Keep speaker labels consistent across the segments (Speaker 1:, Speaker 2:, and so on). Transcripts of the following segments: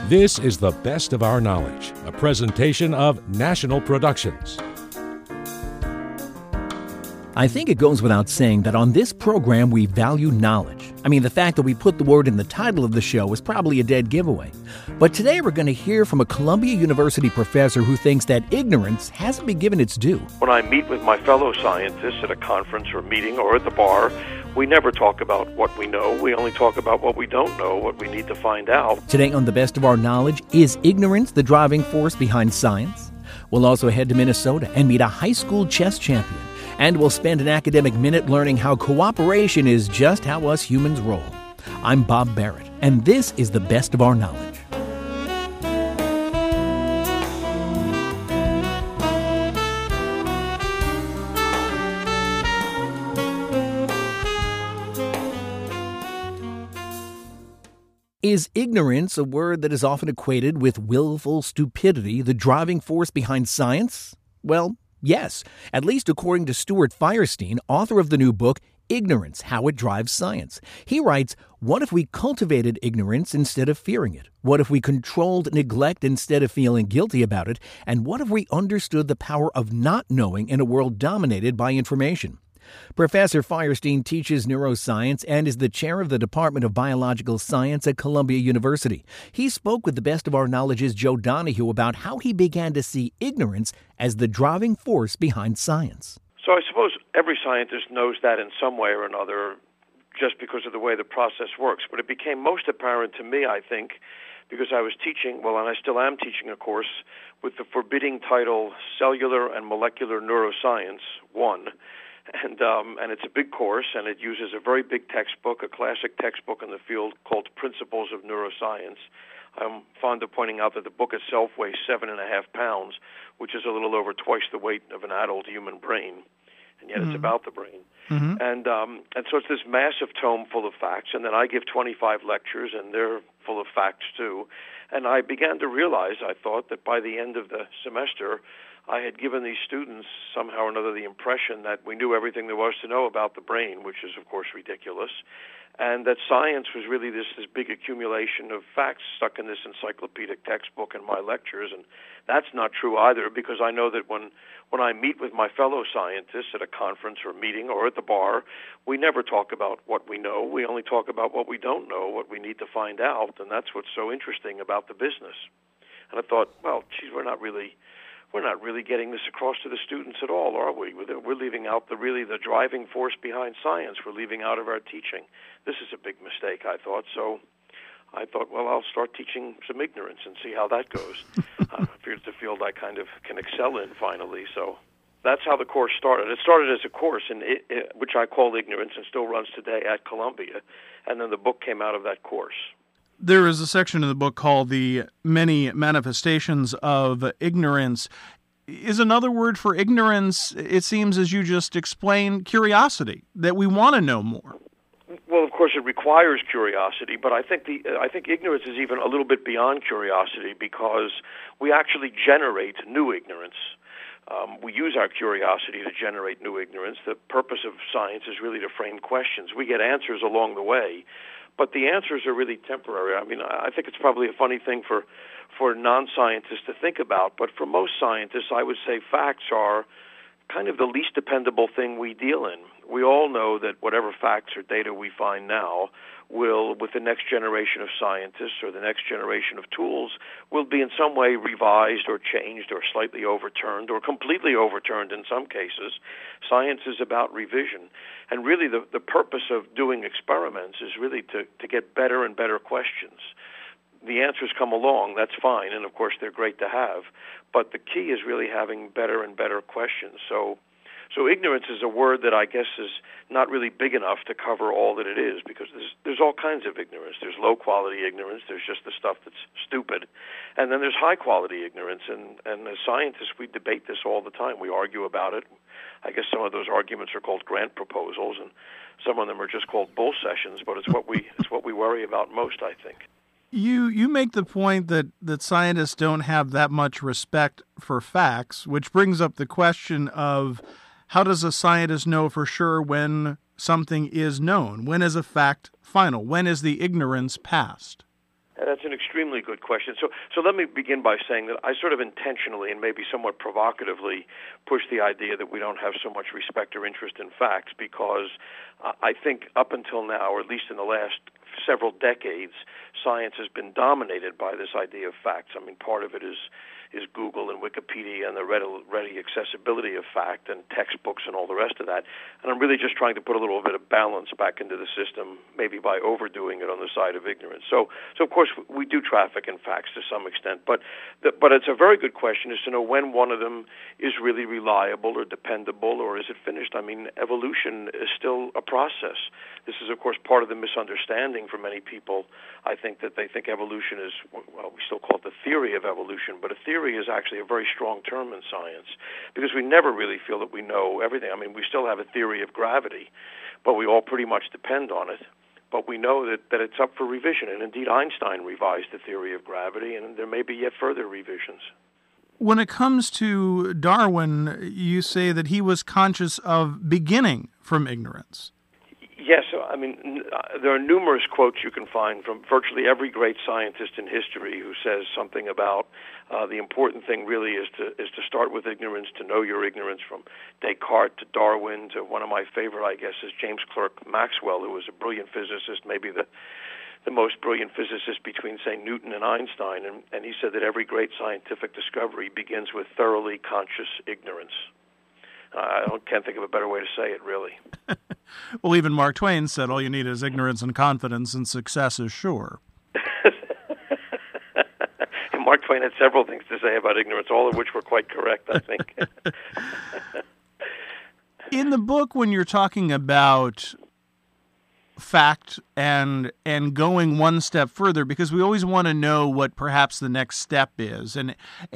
Speaker 1: This is The Best of Our Knowledge, a presentation of National Productions.
Speaker 2: I think it goes without saying that on this program we value knowledge. I mean, the fact that we put the word in the title of the show is probably a dead giveaway. But today we're going to hear from a Columbia University professor who thinks that ignorance hasn't been given its due.
Speaker 3: When I meet with my fellow scientists at a conference or meeting or at the bar, we never talk about what we know. We only talk about what we don't know, what we need to find out.
Speaker 2: Today on The Best of Our Knowledge, is ignorance the driving force behind science? We'll also head to Minnesota and meet a high school chess champion. And we'll spend an academic minute learning how cooperation is just how us humans roll. I'm Bob Barrett, and this is The Best of Our Knowledge. Is ignorance, a word that is often equated with willful stupidity, the driving force behind science? Well, yes, at least according to Stuart Firestein, author of the new book, Ignorance, How It Drives Science. He writes, what if we cultivated ignorance instead of fearing it? What if we controlled neglect instead of feeling guilty about it? And what if we understood the power of not knowing in a world dominated by information? Professor Firestein teaches neuroscience and is the chair of the Department of Biological Science at Columbia University. He spoke with The Best of Our Knowledge's Joe Donahue about how he began to see ignorance as the driving force behind science.
Speaker 3: So I suppose every scientist knows that in some way or another just because of the way the process works. But it became most apparent to me, I think, because I was teaching, and I still am teaching a course with the forbidding title Cellular and Molecular Neuroscience 1. And it's a big course, and it uses a very big textbook, a classic textbook in the field called Principles of Neuroscience. I'm fond of pointing out that the book itself weighs 7.5 pounds, which is a little over twice the weight of an adult human brain, and yet it's about the brain. Mm-hmm. And so it's this massive tome full of facts, and then I give 25 lectures, and they're full of facts too. And I began to realize, I thought, that by the end of the semester, I had given these students somehow or another the impression that we knew everything there was to know about the brain, which is, of course, ridiculous, and that science was really this big accumulation of facts stuck in this encyclopedic textbook in my lectures. And that's not true either, because I know that when I meet with my fellow scientists at a conference or meeting or at the bar, we never talk about what we know. We only talk about what we don't know, what we need to find out, and that's what's so interesting about the business. And I thought, well, geez, we're not really getting this across to the students at all, are we? We're leaving out the driving force behind science. We're leaving out of our teaching. This is a big mistake, I thought. So I thought, well, I'll start teaching some ignorance and see how that goes. It's a field I kind of can excel in finally. So that's how the course started. It started as a course, which I call Ignorance, and still runs today at Columbia. And then the book came out of that course.
Speaker 4: There is a section in the book called The Many Manifestations of Ignorance. Is another word for ignorance, it seems, as you just explained, curiosity, that we want to know more?
Speaker 3: Well, of course, it requires curiosity, but I think ignorance is even a little bit beyond curiosity, because we actually generate new ignorance. We use our curiosity to generate new ignorance. The purpose of science is really to frame questions. We get answers along the way, but the answers are really temporary. I mean, I think it's probably a funny thing for non-scientists to think about, but for most scientists, I would say facts are kind of the least dependable thing we deal in. We all know that whatever facts or data we find now will, with the next generation of scientists or the next generation of tools, will be in some way revised or changed or slightly overturned or completely overturned in some cases. Science is about revision. And really the purpose of doing experiments is really to get better and better questions. The answers come along, that's fine, and of course they're great to have, but the key is really having better and better questions. So ignorance is a word that I guess is not really big enough to cover all that it is, because there's all kinds of ignorance. There's low-quality ignorance, there's just the stuff that's stupid, and then there's high-quality ignorance, and as scientists we debate this all the time. We argue about it. I guess some of those arguments are called grant proposals, and some of them are just called bull sessions, but it's what we worry about most, I think.
Speaker 4: You make the point that scientists don't have that much respect for facts, which brings up the question of how does a scientist know for sure when something is known? When is a fact final? When is the ignorance past?
Speaker 3: That's an extremely good question. So let me begin by saying that I sort of intentionally and maybe somewhat provocatively push the idea that we don't have so much respect or interest in facts, because I think up until now, or at least in the last several decades, science has been dominated by this idea of facts. I mean, part of it is Google and Wikipedia and the ready accessibility of fact and textbooks and all the rest of that. And I'm really just trying to put a little bit of balance back into the system, maybe by overdoing it on the side of ignorance. So of course, we do traffic in facts to some extent, but it's a very good question as to know when one of them is really reliable or dependable, or is it finished. I mean, evolution is still a process. This is, of course, part of the misunderstanding for many people. I think that they think evolution is, well, we still call it the theory of evolution, but a theory is actually a very strong term in science, because we never really feel that we know everything. I mean, we still have a theory of gravity, but we all pretty much depend on it. But we know that it's up for revision, and indeed Einstein revised the theory of gravity, and there may be yet further revisions.
Speaker 4: When it comes to Darwin, you say that he was conscious of beginning from ignorance.
Speaker 3: Yes, I mean, there are numerous quotes you can find from virtually every great scientist in history who says something about the important thing really is to start with ignorance, to know your ignorance, from Descartes to Darwin to one of my favorite, I guess, is James Clerk Maxwell, who was a brilliant physicist, maybe the most brilliant physicist between, say, Newton and Einstein, and he said that every great scientific discovery begins with thoroughly conscious ignorance. Can't think of a better way to say it, really.
Speaker 4: Well, even Mark Twain said all you need is ignorance and confidence, and success is sure.
Speaker 3: And Mark Twain had several things to say about ignorance, all of which were quite correct, I think.
Speaker 4: In the book, when you're talking about fact and going one step further, because we always want to know what perhaps the next step is, and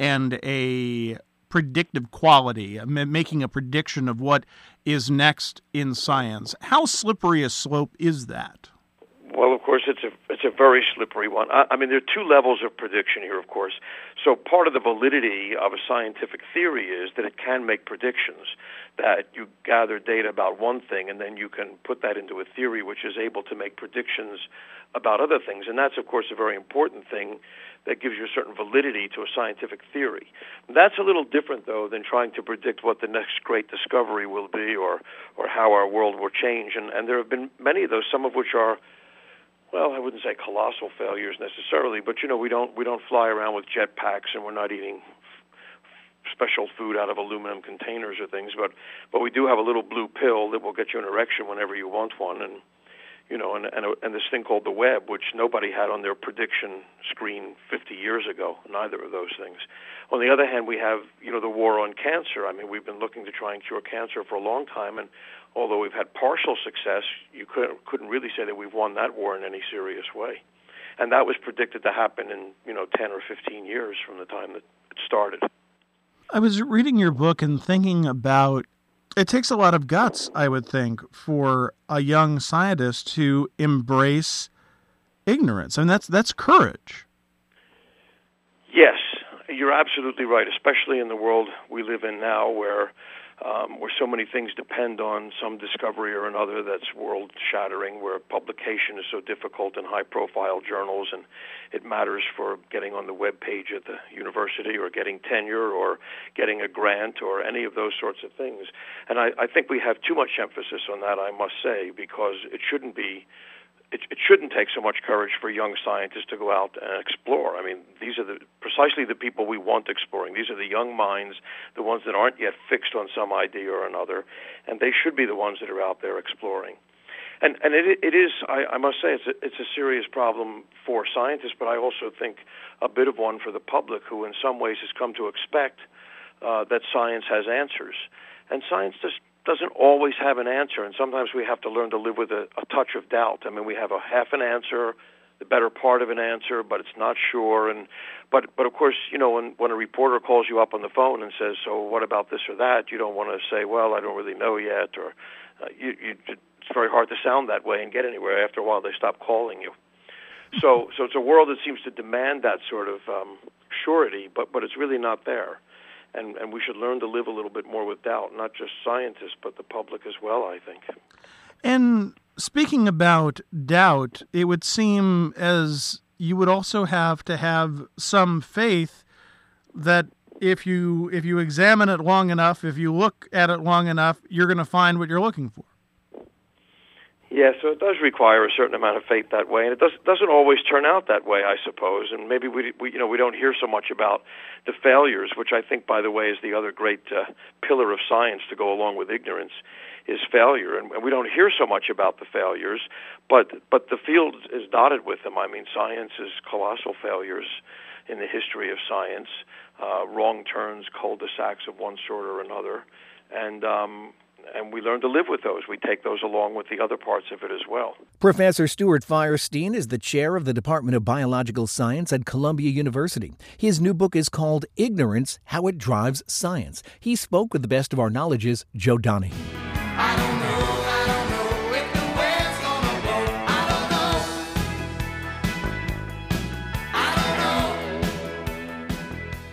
Speaker 4: a predictive quality, making a prediction of what is next in science. How slippery a slope is that?
Speaker 3: Well, of course, it's a very slippery one. I mean, there are two levels of prediction here, of course. So part of the validity of a scientific theory is that it can make predictions, that you gather data about one thing and then you can put that into a theory which is able to make predictions about other things. And that's, of course, a very important thing that gives you a certain validity to a scientific theory. That's a little different, though, than trying to predict what the next great discovery will be or how our world will change. And there have been many of those, some of which are, well, I wouldn't say colossal failures necessarily, but, you know, we don't fly around with jetpacks and we're not eating special food out of aluminum containers or things, but we do have a little blue pill that will get you an erection whenever you want one, and you know, and this thing called the web, which nobody had on their prediction screen 50 years ago, neither of those things. On the other hand, we have, you know, the war on cancer. I mean, we've been looking to try and cure cancer for a long time, and although we've had partial success, you couldn't really say that we've won that war in any serious way. And that was predicted to happen in, you know, 10 or 15 years from the time that it started.
Speaker 4: I was reading your book and thinking about, it takes a lot of guts, I would think, for a young scientist to embrace ignorance. I mean, that's courage. Yes,
Speaker 3: you're absolutely right, especially in the world we live in now where so many things depend on some discovery or another that's world-shattering, where publication is so difficult in high-profile journals, and it matters for getting on the web page at the university or getting tenure or getting a grant or any of those sorts of things. And I think we have too much emphasis on that, I must say, because it shouldn't take so much courage for young scientists to go out and explore. I mean, these are precisely the people we want exploring. These are the young minds, the ones that aren't yet fixed on some idea or another, and they should be the ones that are out there exploring. And it is, I must say, it's a serious problem for scientists, but I also think a bit of one for the public, who in some ways has come to expect that science has answers. And science just doesn't always have an answer, and sometimes we have to learn to live with a touch of doubt. I mean, we have a half an answer, the better part of an answer, but it's not sure. But of course, you know, when a reporter calls you up on the phone and says, "So what about this or that?" you don't want to say, "Well, I don't really know yet," or it's very hard to sound that way and get anywhere. After a while, they stop calling you. So it's a world that seems to demand that sort of surety, but it's really not there. And we should learn to live a little bit more with doubt, not just scientists, but the public as well, I think.
Speaker 4: And speaking about doubt, it would seem as you would also have to have some faith that if you examine it long enough, if you look at it long enough, you're going to find what you're looking for.
Speaker 3: Yeah, so it does require a certain amount of faith that way, and it doesn't always turn out that way, I suppose. And maybe we don't hear so much about the failures, which I think, by the way, is the other great pillar of science to go along with ignorance, is failure. And we don't hear so much about the failures, but the field is dotted with them. I mean, science is colossal failures in the history of science, wrong turns, cul-de-sacs of one sort or another, and we learn to live with those. We take those along with the other parts of it as well.
Speaker 2: Professor Stuart Firestein is the chair of the Department of Biological Science at Columbia University. His new book is called Ignorance, How It Drives Science. He spoke with the best of our knowledge's Joe Donahue.
Speaker 5: I don't know if the wind's gonna blow. I don't know.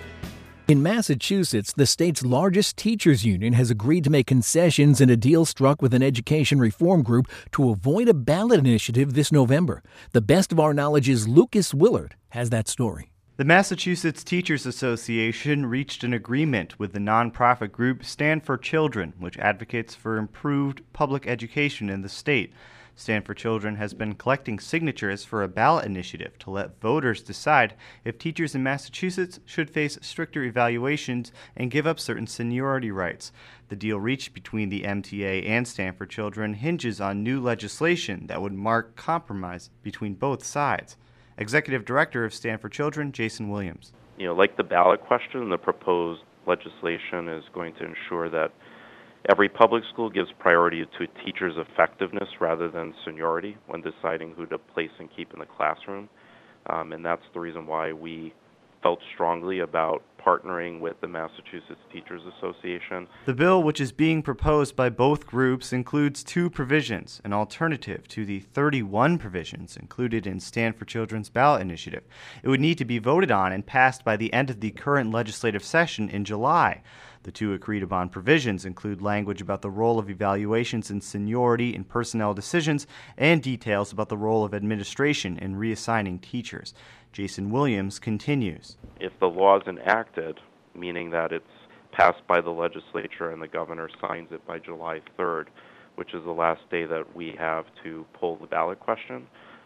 Speaker 2: In Massachusetts, the state's largest teachers union has agreed to make concessions in a deal struck with an education reform group to avoid a ballot initiative this November. The best of our knowledge's Lucas Willard has that story.
Speaker 6: The Massachusetts Teachers Association reached an agreement with the nonprofit group Stand for Children, which advocates for improved public education in the state. Stand for Children has been collecting signatures for a ballot initiative to let voters decide if teachers in Massachusetts should face stricter evaluations and give up certain seniority rights. The deal reached between the MTA and Stand for Children hinges on new legislation that would mark compromise between both sides. Executive Director of Stand for Children, Jason Williams.
Speaker 7: Like the ballot question, the proposed legislation is going to ensure that every public school gives priority to a teacher's effectiveness rather than seniority when deciding who to place and keep in the classroom. And that's the reason why we felt strongly about partnering with the Massachusetts Teachers Association.
Speaker 6: The bill, which is being proposed by both groups, includes two provisions, an alternative to the 31 provisions included in Stand for Children's ballot initiative. It would need to be voted on and passed by the end of the current legislative session in July. The two agreed-upon provisions include language about the role of evaluations in seniority in personnel decisions and details about the role of administration in reassigning teachers. Jason Williams continues.
Speaker 7: If the law is enacted, meaning that it's passed by the legislature and the governor signs it by July 3rd, which is the last day that we have to pull the ballot question,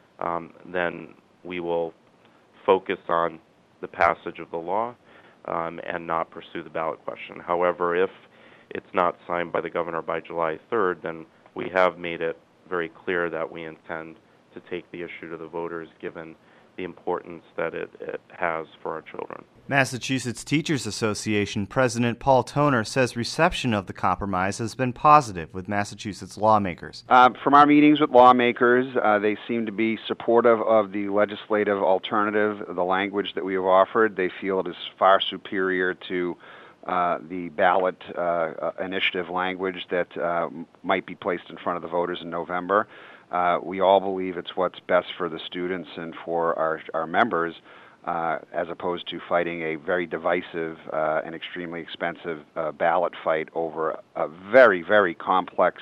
Speaker 7: then we will focus on the passage of the law and not pursue the ballot question. However, if it's not signed by the governor by July 3rd, then we have made it very clear that we intend to take the issue to the voters given the importance that it has for our children.
Speaker 6: Massachusetts Teachers Association President Paul Toner says reception of the compromise has been positive with Massachusetts lawmakers.
Speaker 8: From our meetings with lawmakers, they seem to be supportive of the legislative alternative, the language that we have offered. They feel it is far superior to the ballot initiative language that might be placed in front of the voters in November. We all believe it's what's best for the students and for our members, as opposed to fighting a very divisive and extremely expensive ballot fight over a very, very complex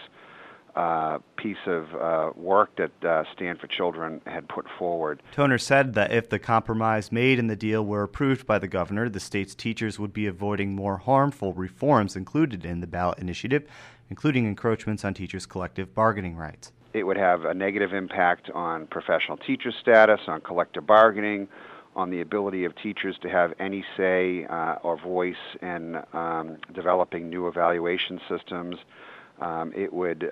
Speaker 8: piece of work that Stand for Children had put forward.
Speaker 6: Toner said that if the compromise made in the deal were approved by the governor, the state's teachers would be avoiding more harmful reforms included in the ballot initiative, including encroachments on teachers' collective bargaining rights.
Speaker 8: It would have a negative impact on professional teacher status, on collective bargaining, on the ability of teachers to have any say or voice in developing new evaluation systems. It would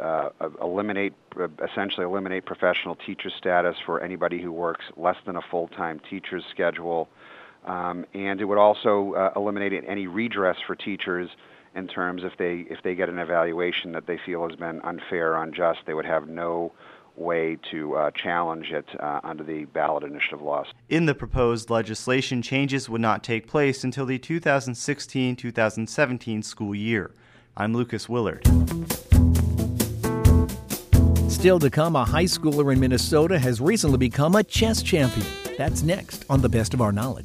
Speaker 8: essentially eliminate professional teacher status for anybody who works less than a full-time teacher's schedule. And it would also eliminate any redress for teachers in terms if they get an evaluation that they feel has been unfair or unjust. They would have no way to challenge it under the ballot initiative laws.
Speaker 6: In the proposed legislation, changes would not take place until the 2016-2017 school year. I'm Lucas Willard.
Speaker 2: Still to come, a high schooler in Minnesota has recently become a chess champion. That's next on The Best of Our Knowledge.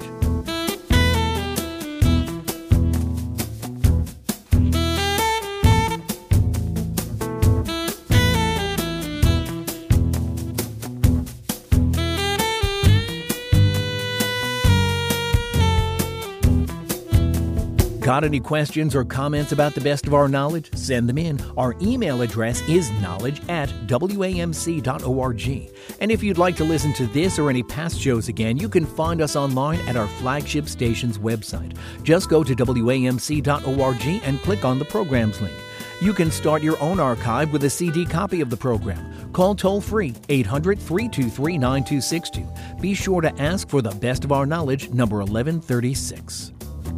Speaker 2: Got any questions or comments about the Best of Our Knowledge? Send them in. Our email address is knowledge@wamc.org. And if you'd like to listen to this or any past shows again, you can find us online at our flagship station's website. Just go to wamc.org and click on the programs link. You can start your own archive with a CD copy of the program. Call toll-free 800-323-9262. Be sure to ask for the Best of Our Knowledge, number 1136.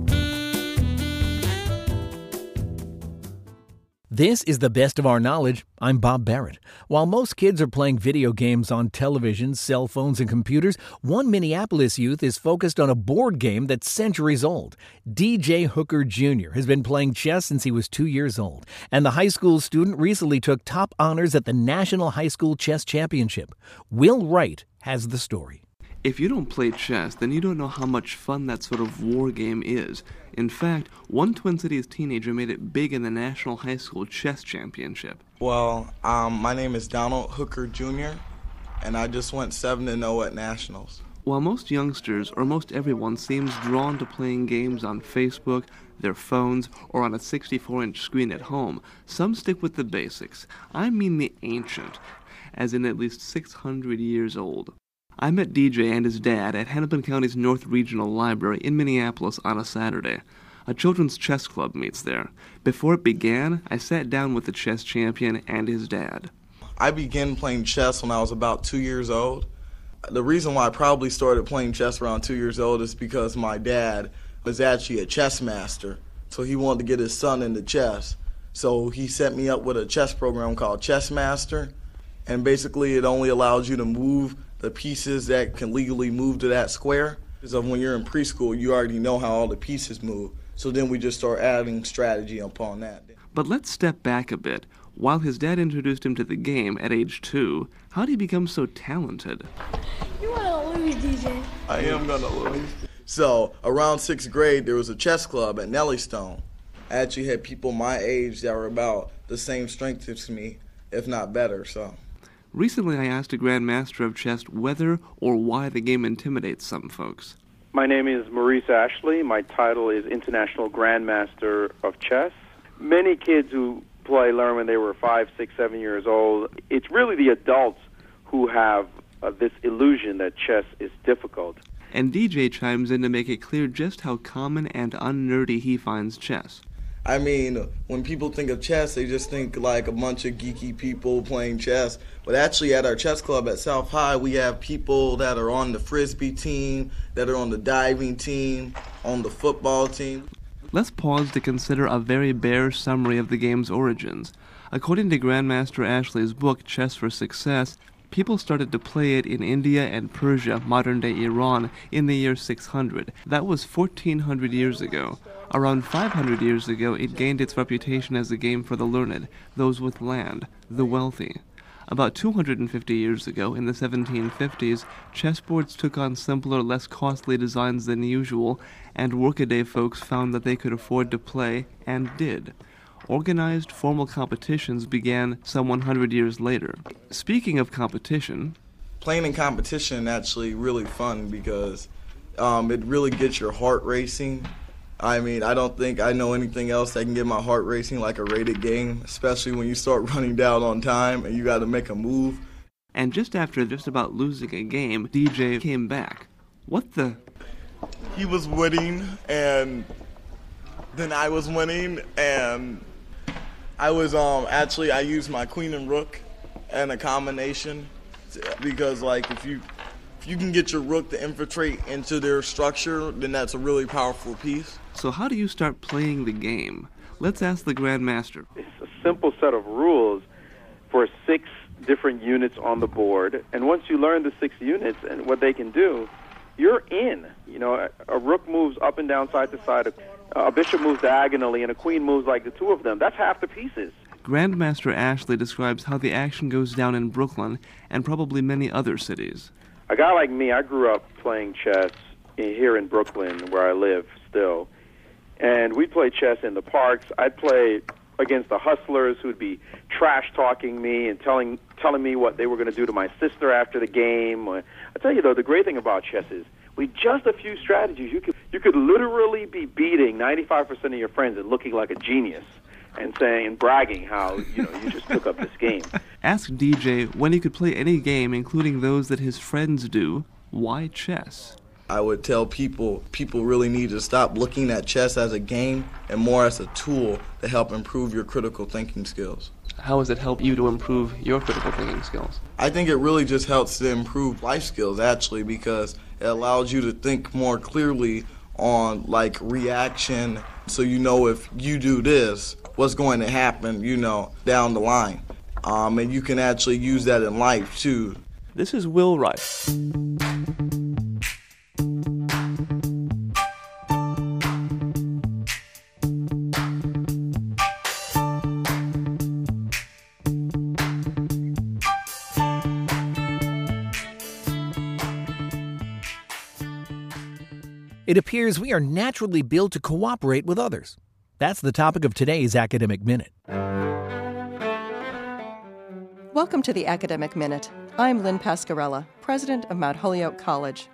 Speaker 2: This is the Best of Our Knowledge. I'm Bob Barrett. While most kids are playing video games on television, cell phones, and computers, one Minneapolis youth is focused on a board game that's centuries old. DJ Hooker Jr. has been playing chess since he was 2 years old, and the high school student recently took top honors at the National High School Chess Championship. Will Wright has the story.
Speaker 9: If you don't play chess, then you don't know how much fun that sort of war game is. In fact, one Twin Cities teenager made it big in the National High School Chess Championship.
Speaker 10: Well, my name is Donald Hooker Jr., and I just went 7-0 at Nationals.
Speaker 9: While most youngsters, or most everyone, seems drawn to playing games on Facebook, their phones, or on a 64-inch screen at home, some stick with the basics. I mean the ancient, as in at least 600 years old. I met DJ and his dad at Hennepin County's North Regional Library in Minneapolis on a Saturday. A children's chess club meets there. Before it began, I sat down with the chess champion and his dad.
Speaker 10: I began playing chess when I was about 2 years old. The reason why I probably started playing chess around 2 years old is because my dad was actually a chess master, so he wanted to get his son into chess. So he set me up with a chess program called Chess Master, and basically it only allows you to move the pieces that can legally move to that square. So when you're in preschool, you already know how all the pieces move. So then we just start adding strategy upon that.
Speaker 9: But let's step back a bit. While his dad introduced him to the game at age 2, how did he become so talented?
Speaker 11: You want to lose, DJ.
Speaker 10: I am going to lose. So around 6th grade, there was a chess club at Nellystone. I actually had people my age that were about the same strength as me, if not better, so.
Speaker 9: Recently, I asked a grandmaster of chess whether or why the game intimidates some folks.
Speaker 12: My name is Maurice Ashley. My title is International Grandmaster of Chess. Many kids who play learn when they were 5, 6, 7 years old. It's really the adults who have this illusion that chess is difficult.
Speaker 9: And DJ chimes in to make it clear just how common and unnerdy he finds chess.
Speaker 10: I mean, when people think of chess, they just think like a bunch of geeky people playing chess. But actually at our chess club at South High, we have people that are on the Frisbee team, that are on the diving team, on the football team.
Speaker 9: Let's pause to consider a very bare summary of the game's origins. According to Grandmaster Ashley's book, Chess for Success, people started to play it in India and Persia, modern-day Iran, in the year 600. That was 1,400 years ago. Around 500 years ago, it gained its reputation as a game for the learned, those with land, the wealthy. About 250 years ago, in the 1750s, chessboards took on simpler, less costly designs than usual, and workaday folks found that they could afford to play, and did. Organized, formal competitions began some 100 years later. Speaking of competition...
Speaker 10: Playing in competition is actually really fun because it really gets your heart racing. I mean, I don't think I know anything else that can get my heart racing like a rated game, especially when you start running down on time and you got to make a move.
Speaker 9: And just after just about losing a game, DJ came back. What the...
Speaker 10: He was winning, and then I was winning, and I was actually I used my queen and rook and a combination because like if you can get your rook to infiltrate into their structure, then that's a really powerful piece.
Speaker 9: So how do you start playing the game? Let's ask the Grandmaster.
Speaker 12: It's a simple set of rules for 6 different units on the board, and once you learn the 6 units and what they can do, you're in. You know, a rook moves up and down, side to side, a bishop moves diagonally, and a queen moves like the two of them. That's half the pieces.
Speaker 9: Grandmaster Ashley describes how the action goes down in Brooklyn and probably many other cities.
Speaker 12: A guy like me, I grew up playing chess here in Brooklyn, where I live still. And we'd play chess in the parks. I'd play against the hustlers who'd be trash-talking me and telling me what they were going to do to my sister after the game. I tell you, though, the great thing about chess is With just a few strategies, you could literally be beating 95% of your friends and looking like a genius and bragging how you just took up this game.
Speaker 9: Ask DJ when he could play any game, including those that his friends do. Why chess?
Speaker 10: I would tell people really need to stop looking at chess as a game and more as a tool to help improve your critical thinking skills.
Speaker 9: How has it helped you to improve your critical thinking skills?
Speaker 10: I think it really just helps to improve life skills, actually, because it allows you to think more clearly on, like, reaction, so you know if you do this, what's going to happen, down the line. And you can actually use that in life, too.
Speaker 9: This is Will Wright.
Speaker 2: It appears we are naturally built to cooperate with others. That's the topic of today's Academic Minute.
Speaker 13: Welcome to the Academic Minute. I'm Lynn Pascarella, president of Mount Holyoke College.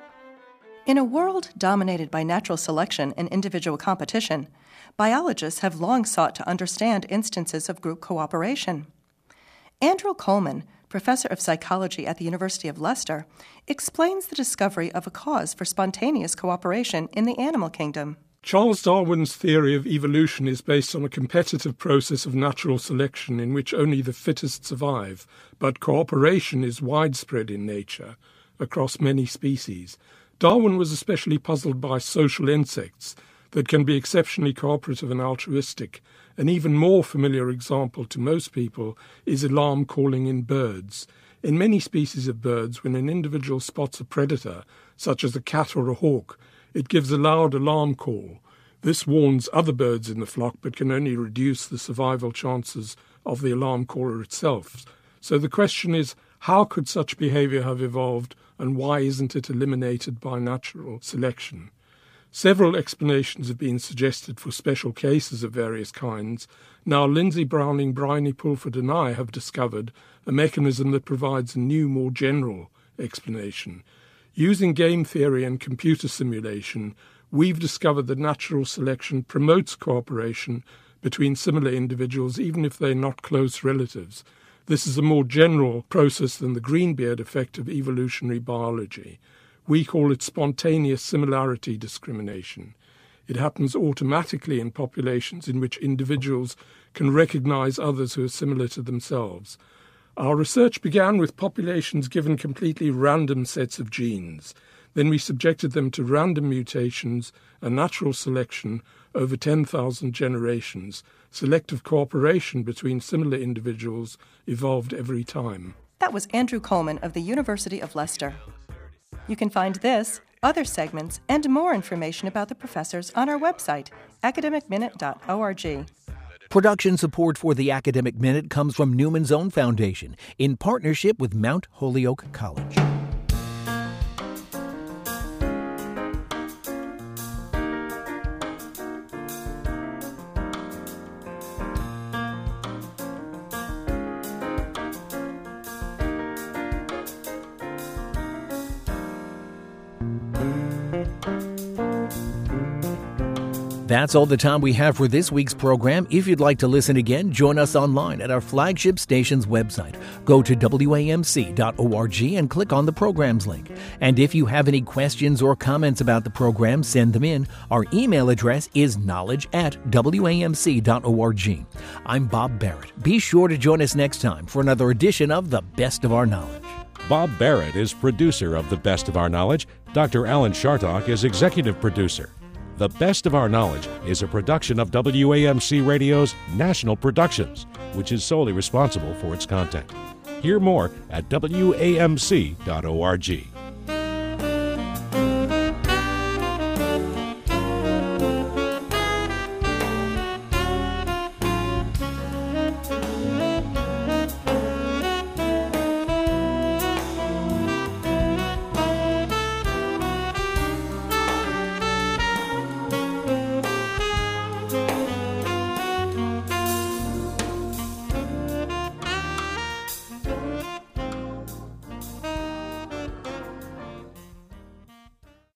Speaker 13: In a world dominated by natural selection and individual competition, biologists have long sought to understand instances of group cooperation. Andrew Coleman, professor of psychology at the University of Leicester, explains the discovery of a cause for spontaneous cooperation in the animal kingdom.
Speaker 14: Charles Darwin's theory of evolution is based on a competitive process of natural selection in which only the fittest survive, but cooperation is widespread in nature across many species. Darwin was especially puzzled by social insects that can be exceptionally cooperative and altruistic. An even more familiar example to most people is alarm calling in birds. In many species of birds, when an individual spots a predator, such as a cat or a hawk, it gives a loud alarm call. This warns other birds in the flock but can only reduce the survival chances of the alarm caller itself. So the question is, how could such behavior have evolved, and why isn't it eliminated by natural selection? Several explanations have been suggested for special cases of various kinds. Now Lindsay Browning, Bryony Pulford and I have discovered a mechanism that provides a new, more general explanation. Using game theory and computer simulation, we've discovered that natural selection promotes cooperation between similar individuals even if they're not close relatives. This is a more general process than the Greenbeard effect of evolutionary biology. We call it spontaneous similarity discrimination. It happens automatically in populations in which individuals can recognize others who are similar to themselves. Our research began with populations given completely random sets of genes. Then we subjected them to random mutations and natural selection over 10,000 generations. Selective cooperation between similar individuals evolved every time.
Speaker 13: That was Andrew Coleman of the University of Leicester. You can find this, other segments, and more information about the professors on our website, academicminute.org.
Speaker 2: Production support for the Academic Minute comes from Newman's Own Foundation in partnership with Mount Holyoke College. That's all the time we have for this week's program. If you'd like to listen again, join us online at our flagship station's website. Go to WAMC.org and click on the programs link. And if you have any questions or comments about the program, send them in. Our email address is knowledge@WAMC.org. I'm Bob Barrett. Be sure to join us next time for another edition of The Best of Our Knowledge.
Speaker 1: Bob Barrett is producer of The Best of Our Knowledge. Dr. Alan Chartock is executive producer. The Best of Our Knowledge is a production of WAMC Radio's National Productions, which is solely responsible for its content. Hear more at WAMC.org.